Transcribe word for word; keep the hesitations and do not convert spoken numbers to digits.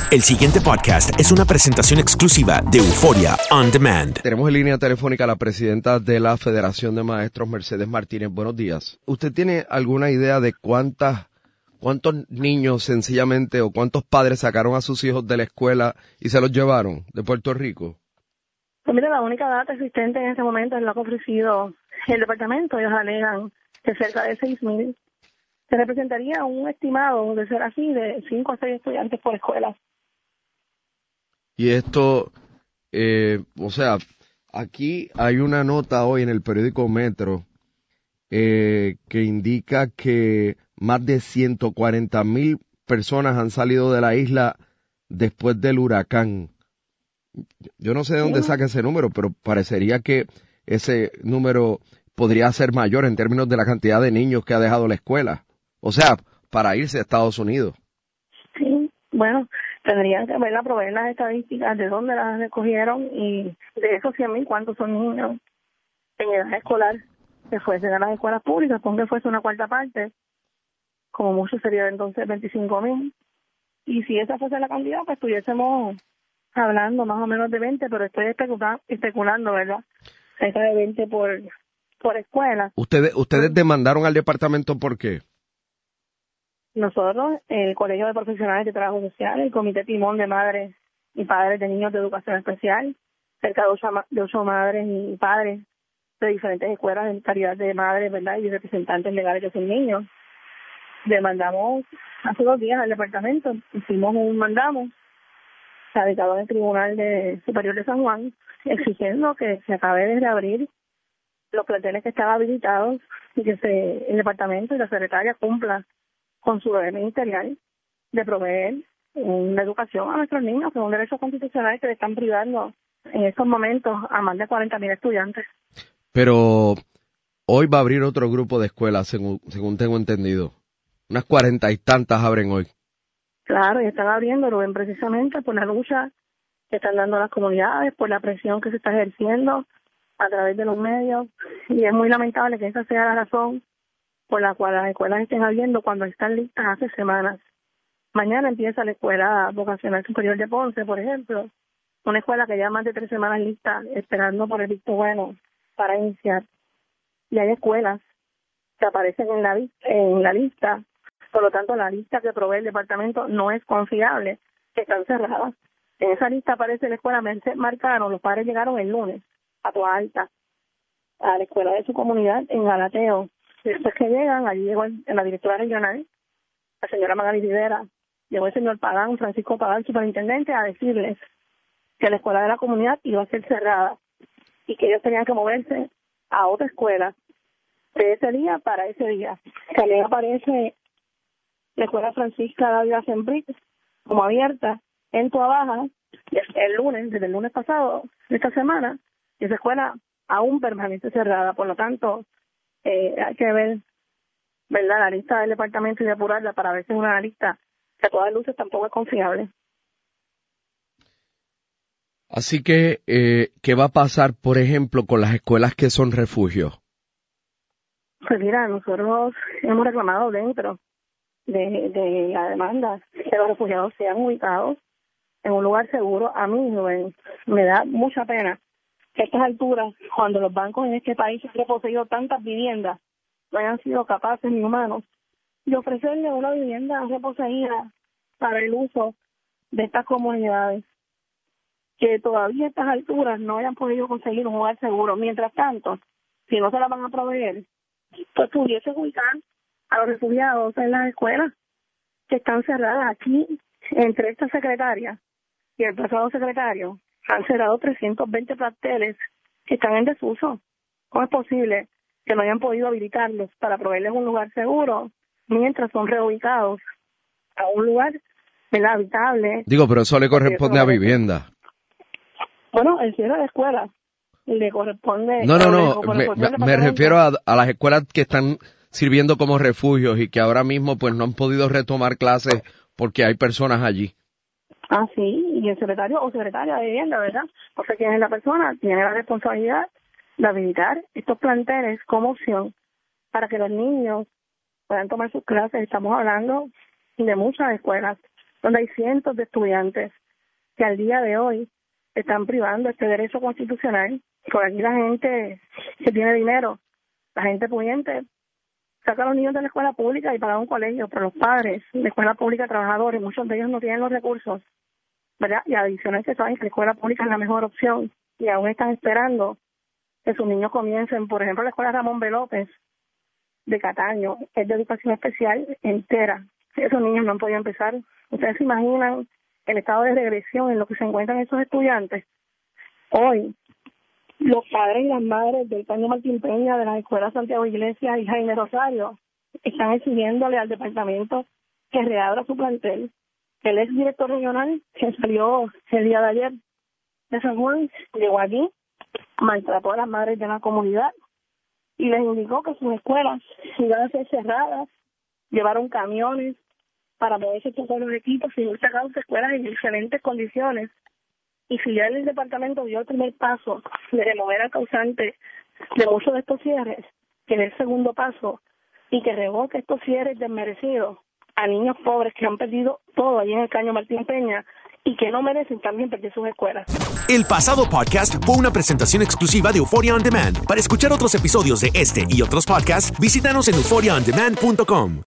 El siguiente podcast es una presentación exclusiva de Euforia On Demand. Tenemos en línea telefónica a la presidenta de la Federación de Maestros, Mercedes Martínez. Buenos días. ¿Usted tiene alguna idea de cuántas, cuántos niños sencillamente o cuántos padres sacaron a sus hijos de la escuela y se los llevaron de Puerto Rico? Pues mira, la única data existente en este momento es la que ha ofrecido el departamento. Ellos alegan que cerca de seis mil. Se representaría un estimado, de ser así, de cinco a seis estudiantes por escuela. Y esto, eh, o sea, aquí hay una nota hoy en el periódico Metro eh, que indica que más de ciento cuarenta mil personas han salido de la isla después del huracán. Yo no sé de dónde saca ese número, pero parecería que ese número podría ser mayor en términos de la cantidad de niños que ha dejado la escuela. O sea, para irse a Estados Unidos. Sí, bueno, tendrían que ver, proveer las estadísticas de dónde las recogieron y de esos cien mil, cuántos son niños en edad escolar que fuesen a las escuelas públicas, con que fuese una cuarta parte, como mucho sería entonces veinticinco mil. Y si esa fuese la cantidad, pues estuviésemos hablando más o menos de veinte, pero estoy especulando, especulando ¿verdad? Cerca de veinte por, por escuela. ¿Ustedes, ustedes demandaron al departamento por qué? Nosotros, el Colegio de Profesionales de Trabajo Social, el Comité Timón de Madres y Padres de Niños de Educación Especial, cerca de ocho, de ocho madres y padres de diferentes escuelas en calidad de madres, ¿verdad? Y representantes legales de sus niños. Demandamos hace dos días al departamento, hicimos un mandamo radicado en el Tribunal de Superior de San Juan, exigiendo que se acabe de reabrir los planteles que estaban habilitados y que se, el departamento y la secretaria cumpla con su deber ministerial de proveer una educación a nuestros niños, que es un derecho constitucional que le están privando en estos momentos a más de cuarenta mil estudiantes. Pero hoy va a abrir otro grupo de escuelas, según, según tengo entendido. Unas cuarenta y tantas abren hoy. Claro, y están abriendo, lo ven precisamente por la lucha que están dando las comunidades, por la presión que se está ejerciendo a través de los medios, y es muy lamentable que esa sea la razón por la cual las escuelas estén abriendo cuando están listas hace semanas. Mañana empieza la Escuela Vocacional Superior de Ponce, por ejemplo, una escuela que ya más de tres semanas lista, esperando por el visto bueno para iniciar. Y hay escuelas que aparecen en la, en la lista, por lo tanto la lista que provee el departamento no es confiable, que están cerradas. En esa lista aparece la escuela Merced Marcano, los padres llegaron el lunes a Toa Alta, a la escuela de su comunidad en Galateo. Después que llegan, allí llegó el, la directora regional, la señora Magali Rivera, llegó el señor Pagán, Francisco Pagán, superintendente, a decirles que la escuela de la comunidad iba a ser cerrada y que ellos tenían que moverse a otra escuela de ese día para ese día. También aparece la escuela Francisca Dávila Sembric como abierta en Toa Baja el lunes, desde el lunes pasado de esta semana, y esa escuela aún permanece cerrada. Por lo tanto, eh, hay que ver, ¿verdad?, la lista del departamento y depurarla para ver si es una lista que a todas luces tampoco es confiable. Así que, eh, ¿qué va a pasar, por ejemplo, con las escuelas que son refugios? Pues mira, nosotros hemos reclamado dentro de, de la demanda que los refugiados sean ubicados en un lugar seguro. A mí me, me da mucha pena que a estas alturas, cuando los bancos en este país han reposeído tantas viviendas, no hayan sido capaces ni humanos de ofrecerle una vivienda reposeída para el uso de estas comunidades, que todavía a estas alturas no hayan podido conseguir un lugar seguro. Mientras tanto, si no se la van a proveer, pues pudiese ubicar a los refugiados en las escuelas que están cerradas. Aquí, entre esta secretaria y el pasado secretario, han cerrado trescientos veinte planteles que están en desuso. ¿Cómo es posible que no hayan podido habilitarlos para proveerles un lugar seguro mientras son reubicados a un lugar, ¿verdad?, habitable? Digo, pero eso le corresponde a vivienda. Bueno, el cierre de escuelas le corresponde... No, no, le no, me, me, me refiero a, a las escuelas que están sirviendo como refugios y que ahora mismo pues no han podido retomar clases porque hay personas allí. Ah, sí, y el secretario o secretaria de vivienda, ¿verdad? O sea, quién es la persona, tiene la responsabilidad de habilitar estos planteles como opción para que los niños puedan tomar sus clases. Estamos hablando de muchas escuelas donde hay cientos de estudiantes que al día de hoy están privando este derecho constitucional. Por aquí la gente que tiene dinero, la gente pudiente, saca a los niños de la escuela pública y paga un colegio, pero los padres de escuela pública, trabajadores, muchos de ellos no tienen los recursos, ¿verdad? Y adicional que saben que la escuela pública es la mejor opción y aún están esperando que sus niños comiencen. Por ejemplo, la escuela Ramón B. López de Cataño es de educación especial entera. Esos niños no han podido empezar. Ustedes se imaginan el estado de regresión en lo que se encuentran esos estudiantes. Hoy, los padres y las madres del Caño Martín Peña, de las escuelas Santiago Iglesias y Jaime Rosario, están exigiéndole al departamento que reabra su plantel. El ex director regional, que salió el día de ayer de San Juan, llegó aquí, maltrató a las madres de la comunidad y les indicó que sus escuelas iban a ser cerradas, llevaron camiones para poderse tocar los equipos y ir sacando sus escuelas en excelentes condiciones. Y si ya el departamento dio el primer paso de remover al causante de muchos de estos cierres, que en el segundo paso y que revoque estos cierres desmerecidos a niños pobres que han perdido todo allí en el Caño Martín Peña y que no merecen también perder sus escuelas. El pasado podcast fue una presentación exclusiva de Euphoria On Demand. Para escuchar otros episodios de este y otros podcasts, visítanos en euphoria on demand punto com.